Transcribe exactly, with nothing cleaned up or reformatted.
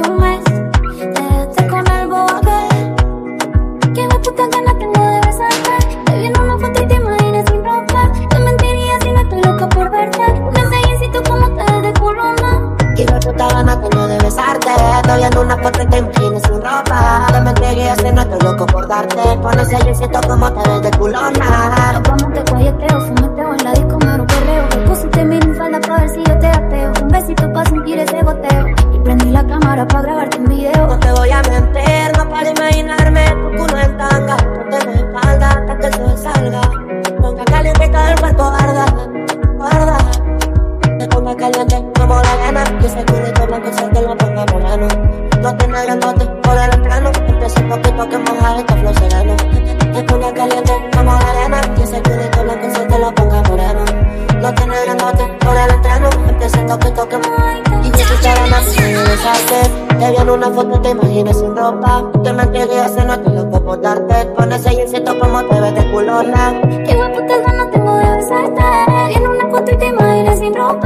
un mes. Te dejaste con el bobo aquel. Qué puta ganas tengo de besarte. Te vi en una foto y te imaginas sin ropa. Te mentiría si no estoy loca por verte. No sé si tú como te ves de culona. Qué puta ganas tengo de besarte. Te vi en una foto y te imaginas sin ropa. Te mentiría si no estoy loco por darte. Por ese jeansito como te ves de culona. Nos vamos de guayeteo, fumeteo en la disco, mero perreo. Que pusiste mi falda pa' ver si yo te gateo. Un besito pa' sentir ese goteo. Y prendí la cámara pa' grabarte un video. No te voy a mentir, no para imaginarme tu culo en tanga. Ponte mi espalda hasta que el sol salga. Ponga caliente y todo el cuerpo arda, arda. Te ponga caliente como la arena. Y ese culito blanco se te lo ponga moreno. No te grandote por el entrano. Empieza un poquito que moja este flow sereno. Te ponga caliente como la arena. Y ese culito blanco se te lo ponga moreno. No te grandote por el entrano. Empieza un poquito que moja. Y yo te quiero más y me besaste. Te vi en una foto y te imaginas sin ropa. Te mentiría si no estoy loco por darte. Con ese jeansito como te ves de culona. Qué puta ganas tengo de besarte. Te vi en una foto y te imaginas sin ropa.